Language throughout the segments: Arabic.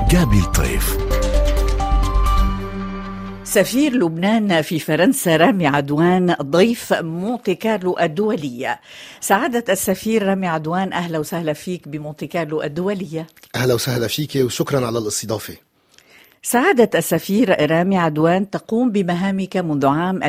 جابي الطيف. سفير لبنان في فرنسا رامي عدوان ضيف مونتي كارلو الدولية. سعادة السفير رامي عدوان، أهلا وسهلا فيك بمونتي كارلو الدولية. أهلا وسهلا فيك وشكرا على الاستضافة. سعادة السفير رامي عدوان، تقوم بمهامك منذ عام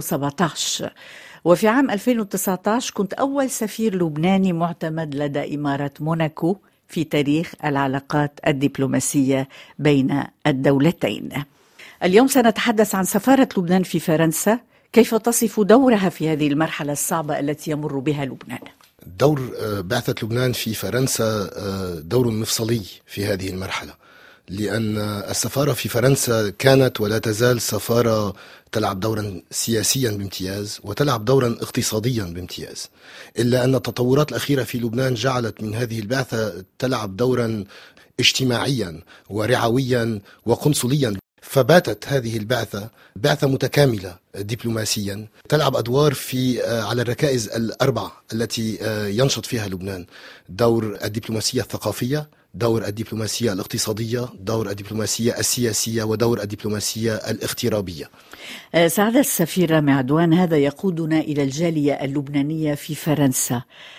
2017، وفي عام 2019 كنت أول سفير لبناني معتمد لدى إمارة موناكو في تاريخ العلاقات الدبلوماسية بين الدولتين. اليوم سنتحدث عن سفارة لبنان في فرنسا، كيف تصف دورها في هذه المرحلة الصعبة التي يمر بها لبنان؟ دور بعثة لبنان في فرنسا دور مفصلي في هذه المرحلة، لأن السفارة في فرنسا كانت ولا تزال سفارة تلعب دورا سياسيا بامتياز وتلعب دورا اقتصاديا بامتياز، إلا أن التطورات الأخيرة في لبنان جعلت من هذه البعثة تلعب دورا اجتماعيا ورعويا وقنصليا. فباتت هذه البعثة بعثة متكاملة دبلوماسيا تلعب أدوار على الركائز الأربع التي ينشط فيها لبنان: دور الدبلوماسية الثقافية، دور الدبلوماسية الاقتصادية، دور الدبلوماسية السياسية، ودور الدبلوماسية الاغترابية. سعادة السفير رامي عدوان، هذا يقودنا إلى الجالية اللبنانية في فرنسا.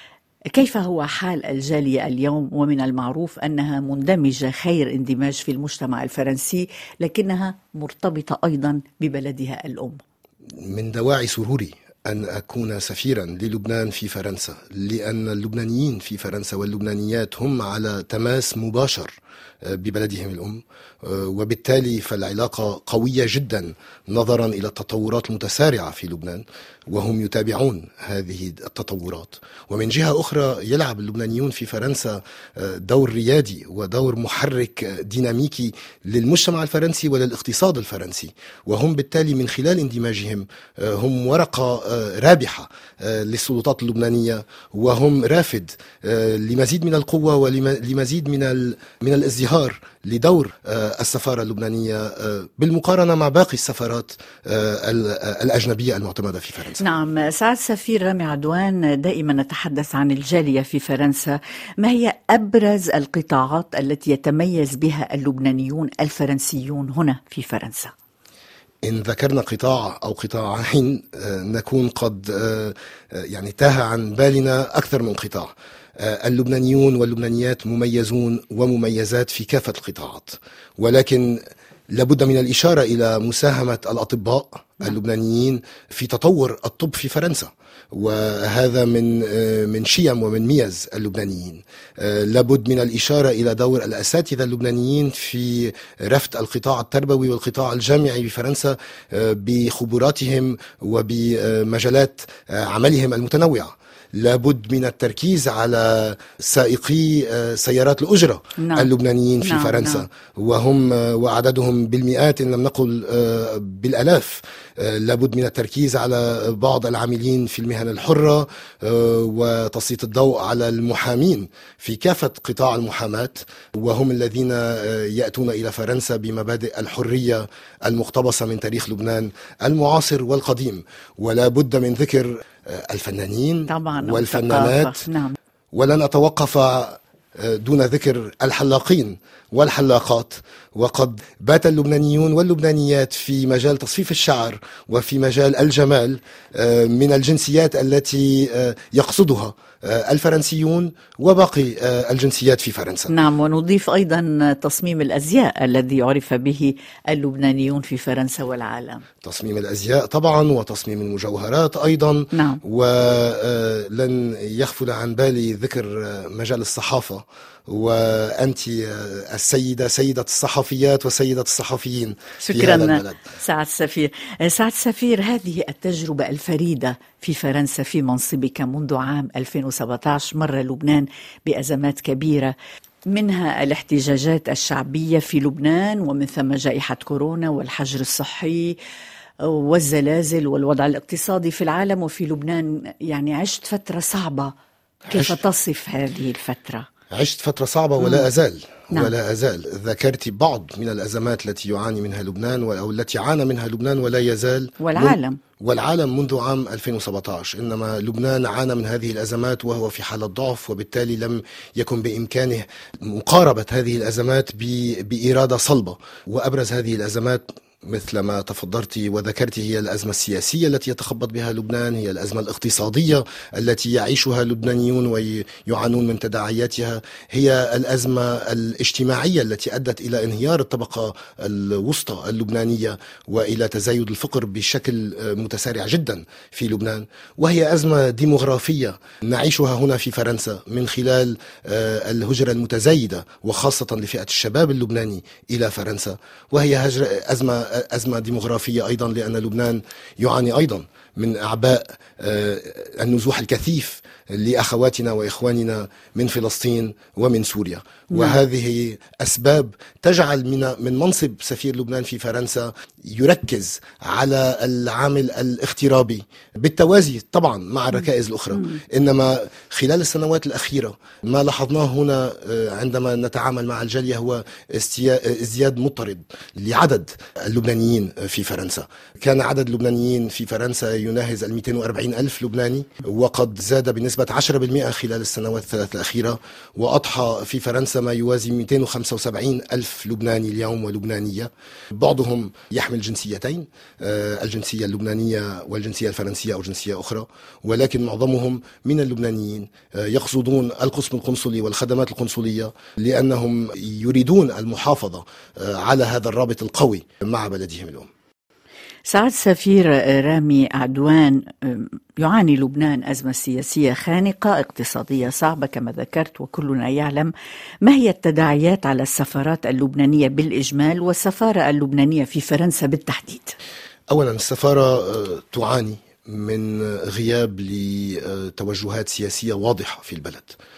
كيف هو حال الجالية اليوم؟ ومن المعروف أنها مندمجة خير اندماج في المجتمع الفرنسي، لكنها مرتبطة أيضا ببلدها الأم. من دواعي سروري أن أكون سفيرا للبنان في فرنسا، لأن اللبنانيين في فرنسا واللبنانيات هم على تماس مباشر ببلدهم الأم، وبالتالي فالعلاقة قوية جدا نظرا إلى التطورات المتسارعة في لبنان، وهم يتابعون هذه التطورات. ومن جهة أخرى يلعب اللبنانيون في فرنسا دور ريادي ودور محرك ديناميكي للمجتمع الفرنسي وللاقتصاد الفرنسي، وهم بالتالي من خلال اندماجهم هم ورقة رابحة للسلطات اللبنانية، وهم رافد لمزيد من القوة ولمزيد من الازدهار لدور السفارة اللبنانية بالمقارنة مع باقي السفارات الأجنبية المعتمدة في فرنسا. نعم، سعادة السفير رامي عدوان، دائما نتحدث عن الجالية في فرنسا. ما هي أبرز القطاعات التي يتميز بها اللبنانيون الفرنسيون هنا في فرنسا؟ إن ذكرنا قطاع أو قطاعين نكون قد تاه عن بالنا أكثر من قطاع. اللبنانيون واللبنانيات مميزون ومميزات في كافة القطاعات، ولكن لابد من الإشارة إلى مساهمة الأطباء اللبنانيين في تطور الطب في فرنسا، وهذا من شيم ومن ميز اللبنانيين. لابد من الإشارة إلى دور الأساتذة اللبنانيين في رفد القطاع التربوي والقطاع الجامعي بفرنسا بخبراتهم وبمجالات عملهم المتنوعة. لابد من التركيز على سائقي سيارات الأجرة اللبنانيين في فرنسا، وهم وعددهم بالمئات إن لم نقل بالآلاف. لابد من التركيز على بعض العاملين في المهن الحرة وتسليط الضوء على المحامين في كافة قطاع المحاماة، وهم الذين يأتون إلى فرنسا بمبادئ الحرية المقتبسة من تاريخ لبنان المعاصر والقديم. ولا بد من ذكر الفنانين طبعاً والفنانات. نعم. ولن أتوقف دون ذكر الحلاقين والحلاقات، وقد بات اللبنانيون واللبنانيات في مجال تصفيف الشعر وفي مجال الجمال من الجنسيات التي يقصدها الفرنسيون وباقي الجنسيات في فرنسا. نعم، ونضيف أيضا تصميم الأزياء الذي يعرف به اللبنانيون في فرنسا والعالم. تصميم الأزياء طبعا، وتصميم المجوهرات أيضا. نعم. ولن يغفل عن بالي ذكر مجال الصحافة، وأنت سيدة الصحفيات وسيدة الصحفيين في هذا البلد. سعادة السفير. سعادة السفير، هذه التجربة الفريدة في فرنسا في منصبك منذ عام 2017 مر لبنان بأزمات كبيرة، منها الاحتجاجات الشعبية في لبنان، ومن ثم جائحة كورونا والحجر الصحي والزلازل والوضع الاقتصادي في العالم وفي لبنان. عشت فترة صعبة، كيف تصف هذه الفترة؟ عشت فترة صعبة ولا أزال نعم. ولا أزال. ذكرت بعض من الأزمات التي يعاني منها لبنان أو التي عانى منها لبنان ولا يزال والعالم منذ عام 2017. إنما لبنان عانى من هذه الأزمات وهو في حالة ضعف، وبالتالي لم يكن بإمكانه مقاربة هذه الأزمات بإرادة صلبة. وأبرز هذه الأزمات مثل ما تفضلت وذكرت هي الأزمة السياسية التي يتخبط بها لبنان، هي الأزمة الاقتصادية التي يعيشها اللبنانيون ويعانون من تداعياتها، هي الأزمة الاجتماعية التي أدت إلى انهيار الطبقة الوسطى اللبنانية وإلى تزايد الفقر بشكل متسارع جدا في لبنان، وهي أزمة ديموغرافية نعيشها هنا في فرنسا من خلال الهجرة المتزايدة وخاصة لفئة الشباب اللبناني إلى فرنسا، وهي أزمة ديموغرافية أيضا، لأن لبنان يعاني أيضا من أعباء النزوح الكثيف لأخواتنا وإخواننا من فلسطين ومن سوريا. وهذه أسباب تجعل من منصب سفير لبنان في فرنسا يركز على العامل الاغترابي بالتوازي طبعا مع الركائز الأخرى. إنما خلال السنوات الأخيرة ما لاحظناه هنا عندما نتعامل مع الجالية هو ازدياد مضطرد لعدد اللبنانيين في فرنسا. كان عدد اللبنانيين في فرنسا يناهز 240 ألف لبناني، وقد زاد بنسبة 10% خلال السنوات الثلاث الأخيرة، وأضحى في فرنسا ما يوازي 275 ألف لبناني اليوم ولبنانية. بعضهم يحمل جنسيتين، الجنسية اللبنانية والجنسية الفرنسية أو جنسية أخرى، ولكن معظمهم من اللبنانيين يقصدون القسم القنصلي والخدمات القنصلية لأنهم يريدون المحافظة على هذا الرابط القوي مع بلدهم الأم. سعادة السفير رامي عدوان، يعاني لبنان أزمة سياسية خانقة، اقتصادية صعبة كما ذكرت وكلنا يعلم. ما هي التداعيات على السفارات اللبنانية بالإجمال والسفارة اللبنانية في فرنسا بالتحديد؟ أولا السفارة تعاني من غياب لتوجهات سياسية واضحة في البلد،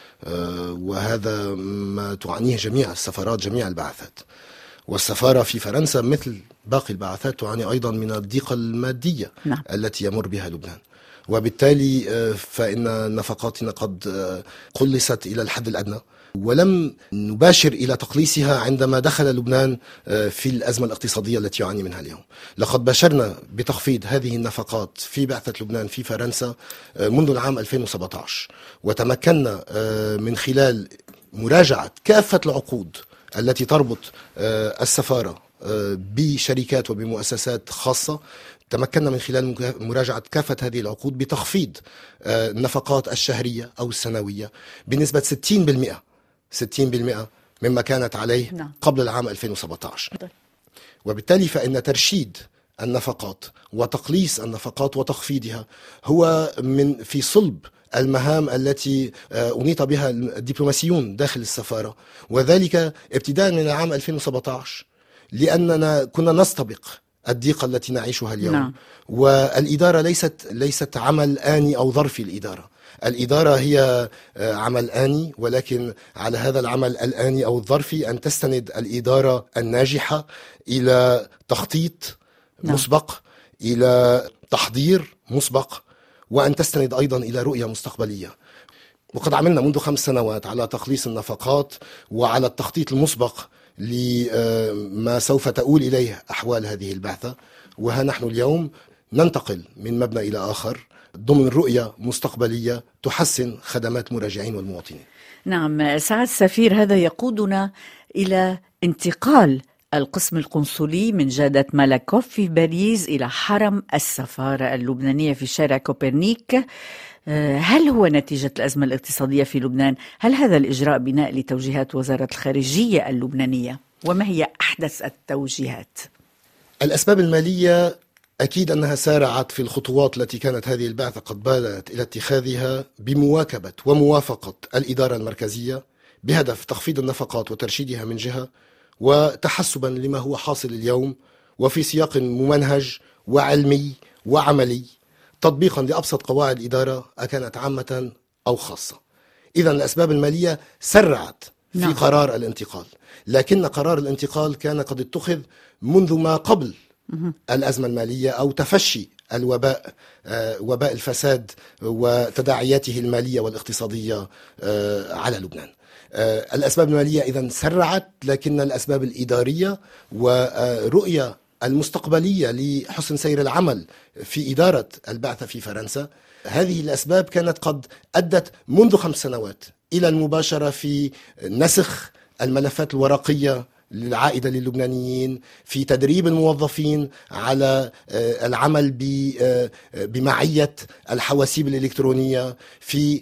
وهذا ما تعانيه جميع السفارات جميع البعثات. والسفارة في فرنسا مثل باقي البعثات تعاني أيضا من الضيقة المادية التي يمر بها لبنان، وبالتالي فإن نفقاتنا قد قلصت إلى الحد الأدنى، ولم نباشر إلى تقليصها عندما دخل لبنان في الأزمة الاقتصادية التي يعاني منها اليوم. لقد باشرنا بتخفيض هذه النفقات في بعثة لبنان في فرنسا منذ العام 2017، وتمكنا من خلال مراجعة كافة العقود التي تربط السفارة بشركات وبمؤسسات خاصة. تمكنا من خلال مراجعة كافة هذه العقود بتخفيض النفقات الشهرية أو السنوية بنسبة 60% مما كانت عليه قبل العام 2017. وبالتالي فإن ترشيد النفقات وتقليص النفقات وتخفيضها هو في صلب المهام التي أنيط بها الدبلوماسيون داخل السفارة، وذلك ابتداء من العام 2017 لأننا كنا نستبق الضيقة التي نعيشها اليوم. والإدارة ليست عمل آني أو ظرفي. الإدارة هي عمل آني، ولكن على هذا العمل الآني أو الظرفي أن تستند الإدارة الناجحة إلى تخطيط مسبق، إلى تحضير مسبق، وأن تستند أيضا إلى رؤية مستقبلية. وقد عملنا منذ 5 سنوات على تقليص النفقات وعلى التخطيط المسبق لما سوف تؤول إليه أحوال هذه البعثة. وها نحن اليوم ننتقل من مبنى إلى آخر ضمن رؤية مستقبلية تحسن خدمات مراجعين والمواطنين. نعم سعادة السفير، هذا يقودنا إلى انتقال القسم القنصلي من جادة مالاكوف في باريس إلى حرم السفارة اللبنانية في شارع كوبرنيك. هل هو نتيجة الأزمة الاقتصادية في لبنان؟ هل هذا الإجراء بناء لتوجيهات وزارة الخارجية اللبنانية؟ وما هي أحدث التوجيهات؟ الأسباب المالية أكيد أنها سارعت في الخطوات التي كانت هذه البعثة قد بالت إلى اتخاذها بمواكبة وموافقة الإدارة المركزية بهدف تخفيض النفقات وترشيدها من جهة، وتحسبا لما هو حاصل اليوم وفي سياق ممنهج وعلمي وعملي تطبيقا لأبسط قواعد الإدارة أكانت عامة أو خاصة. إذن الأسباب المالية سرعت في قرار الانتقال، لكن قرار الانتقال كان قد اتخذ منذ ما قبل الأزمة المالية أو تفشي الوباء، وباء الفساد وتداعياته المالية والاقتصادية على لبنان. الأسباب المالية إذن سرعت، لكن الأسباب الإدارية ورؤية المستقبلية لحسن سير العمل في إدارة البعثة في فرنسا، هذه الأسباب كانت قد أدت منذ 5 سنوات إلى المباشرة في نسخ الملفات الورقية العائدة للبنانيين، في تدريب الموظفين على العمل بمعية الحواسيب الإلكترونية، في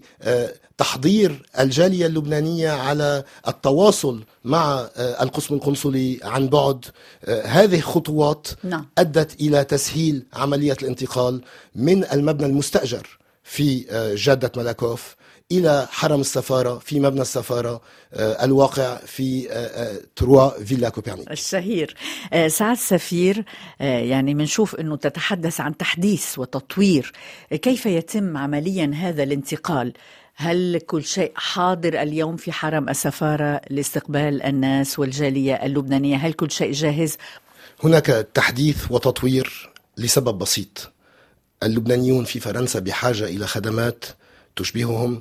تحضير الجالية اللبنانية على التواصل مع القسم القنصلي عن بعد. هذه خطوات أدت إلى تسهيل عملية الانتقال من المبنى المستأجر في جادة ملاكوف إلى حرم السفارة في مبنى السفارة الواقع في 3 فيلا كوبرنيك الشهير. سعد السفير، يعني منشوف أنه تتحدث عن تحديث وتطوير. كيف يتم عمليا هذا الانتقال؟ هل كل شيء حاضر اليوم في حرم السفارة لاستقبال الناس والجالية اللبنانية؟ هل كل شيء جاهز؟ هناك تحديث وتطوير لسبب بسيط: اللبنانيون في فرنسا بحاجة إلى خدمات تشبههم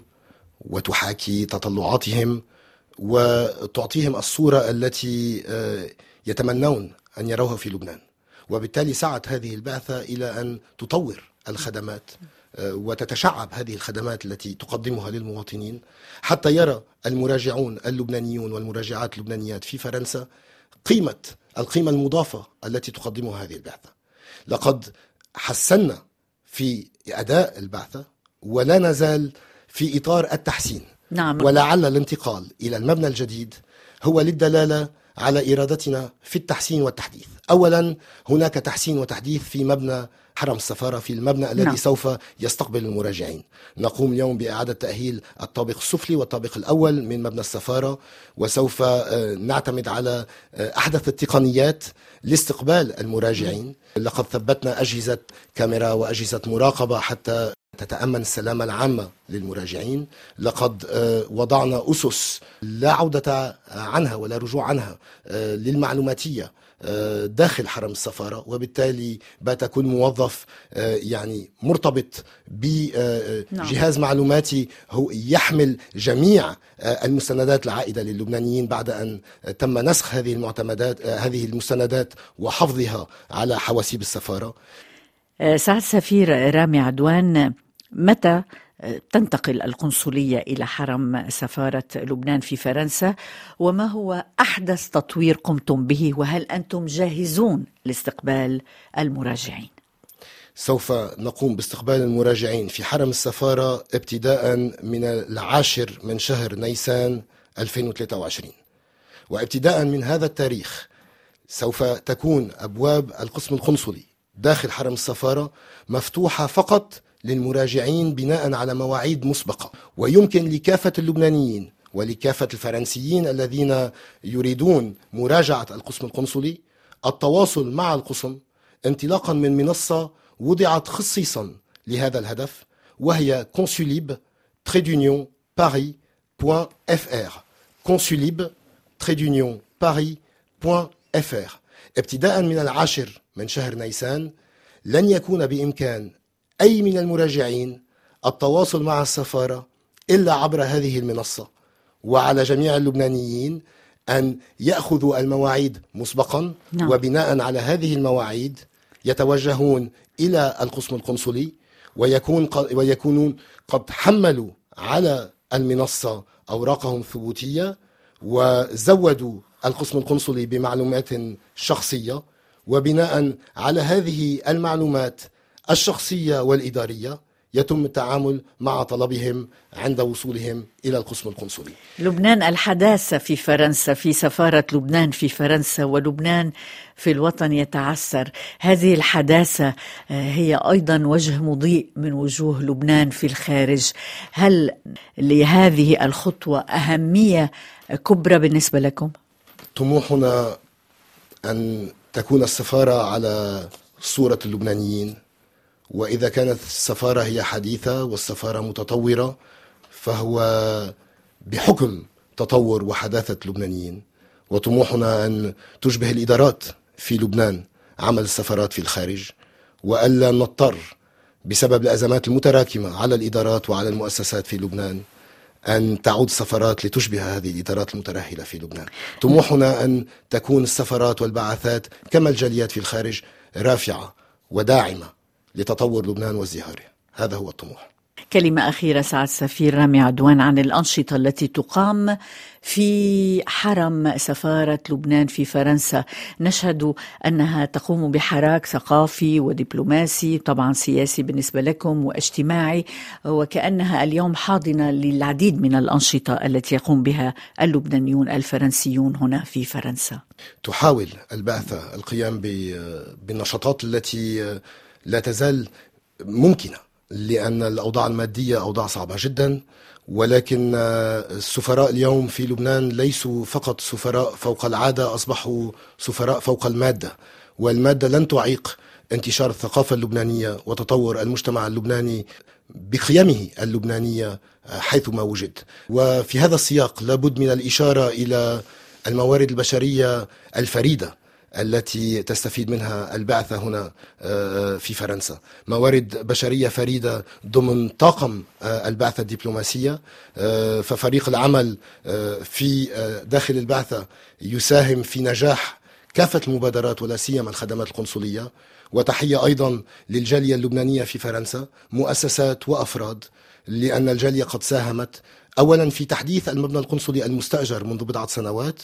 وتحاكي تطلعاتهم وتعطيهم الصورة التي يتمنون أن يروها في لبنان. وبالتالي سعت هذه البعثة إلى أن تطور الخدمات وتتشعب هذه الخدمات التي تقدمها للمواطنين، حتى يرى المراجعون اللبنانيون والمراجعات اللبنانيات في فرنسا القيمة المضافة التي تقدمها هذه البعثة. لقد حسنا في أداء البعثة ولا نزال في إطار التحسين. ولعل الانتقال إلى المبنى الجديد هو للدلالة على إرادتنا في التحسين والتحديث. أولا، هناك تحسين وتحديث في مبنى حرم السفارة، في المبنى الذي سوف يستقبل المراجعين. نقوم اليوم بإعادة تأهيل الطابق السفلي والطابق الأول من مبنى السفارة، وسوف نعتمد على أحدث التقنيات لاستقبال المراجعين. لقد ثبتنا أجهزة كاميرا وأجهزة مراقبة حتى تتأمن السلامة العامة للمراجعين. لقد وضعنا أسس لا عودة عنها ولا رجوع عنها للمعلوماتية داخل حرم السفارة، وبالتالي بات كل موظف يعني مرتبط بجهاز معلوماتي هو يحمل جميع المستندات العائدة للبنانيين بعد أن تم نسخ هذه المستندات وحفظها على حواسيب السفارة. سعد السفير رامي عدوان، متى تنتقل القنصلية إلى حرم سفارة لبنان في فرنسا، وما هو أحدث تطوير قمتم به، وهل أنتم جاهزون لاستقبال المراجعين؟ سوف نقوم باستقبال المراجعين في حرم السفارة ابتداء من 10 شهر نيسان 2023، وابتداء من هذا التاريخ سوف تكون أبواب القسم القنصلي داخل حرم السفارة مفتوحة فقط للمراجعين بناء على مواعيد مسبقة. ويمكن لكافة اللبنانيين ولكافة الفرنسيين الذين يريدون مراجعة القسم القنصلي التواصل مع القسم انطلاقا من منصة وضعت خصيصا لهذا الهدف، وهي consulib-paris.fr consulib-paris.fr. ابتداء من 10 شهر نيسان لن يكون بإمكان أي من المراجعين التواصل مع السفارة إلا عبر هذه المنصة، وعلى جميع اللبنانيين أن يأخذوا المواعيد مسبقا، وبناء على هذه المواعيد يتوجهون إلى القسم القنصلي ويكونون قد حملوا على المنصة أوراقهم الثبوتية وزودوا القسم القنصلي بمعلومات شخصية، وبناء على هذه المعلومات الشخصية والإدارية يتم التعامل مع طلبهم عند وصولهم إلى القسم القنصلي. لبنان الحداثة في فرنسا، في سفارة لبنان في فرنسا، ولبنان في الوطن يتعثر. هذه الحداثة هي أيضا وجه مضيء من وجوه لبنان في الخارج. هل لهذه الخطوة أهمية كبرى بالنسبة لكم؟ طموحنا أن تكون السفارة على صورة اللبنانيين، وإذا كانت السفارة هي حديثة والسفارة متطورة فهو بحكم تطور وحداثة اللبنانيين. وطموحنا أن تشبه الإدارات في لبنان عمل السفارات في الخارج، وألا نضطر بسبب الأزمات المتراكمة على الإدارات وعلى المؤسسات في لبنان أن تعود السفارات لتشبه هذه الإدارات المترهلة في لبنان. طموحنا أن تكون السفارات والبعثات كما الجاليات في الخارج رافعة وداعمة لتطور لبنان وازدهاره. هذا هو الطموح. كلمة أخيرة سعادة السفير رامي عدوان عن الأنشطة التي تقام في حرم سفارة لبنان في فرنسا. نشهد أنها تقوم بحراك ثقافي ودبلوماسي، طبعا سياسي بالنسبة لكم واجتماعي، وكأنها اليوم حاضنة للعديد من الأنشطة التي يقوم بها اللبنانيون الفرنسيون هنا في فرنسا. تحاول البعثة القيام بالنشاطات التي لا تزال ممكنة، لأن الأوضاع المادية أوضاع صعبة جدا، ولكن السفراء اليوم في لبنان ليسوا فقط سفراء فوق العادة، أصبحوا سفراء فوق المادة، والمادة لن تعيق انتشار الثقافة اللبنانية وتطور المجتمع اللبناني بقيمه اللبنانية حيثما وجد. وفي هذا السياق لابد من الإشارة إلى الموارد البشرية الفريدة التي تستفيد منها البعثة هنا في فرنسا، موارد بشرية فريدة ضمن طاقم البعثة الدبلوماسية. ففريق العمل في داخل البعثة يساهم في نجاح كافة المبادرات ولا سيما الخدمات القنصلية. وتحية أيضا للجالية اللبنانية في فرنسا، مؤسسات وأفراد، لأن الجالية قد ساهمت أولا في تحديث المبنى القنصلي المستأجر منذ بضعة سنوات،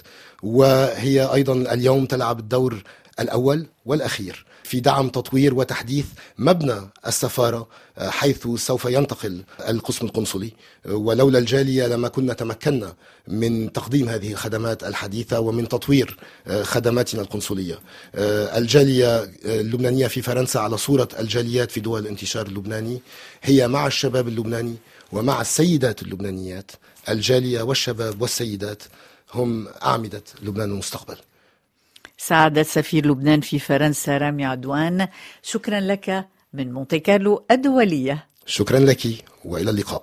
وهي أيضا اليوم تلعب الدور الأول والأخير في دعم تطوير وتحديث مبنى السفارة حيث سوف ينتقل القسم القنصلي. ولولا الجالية لما كنا تمكنا من تقديم هذه الخدمات الحديثة ومن تطوير خدماتنا القنصلية. الجالية اللبنانية في فرنسا على صورة الجاليات في دول الانتشار اللبناني هي مع الشباب اللبناني ومع السيدات اللبنانيات. الجالية والشباب والسيدات هم أعمدة لبنان المستقبل. سعادة سفير لبنان في فرنسا رامي عدوان، شكرا لك من مونتي كارلو الدولية. شكرا لك وإلى اللقاء.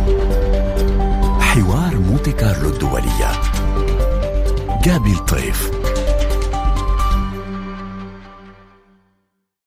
حوار مونتي كارلو الدولية، جابي الطيف.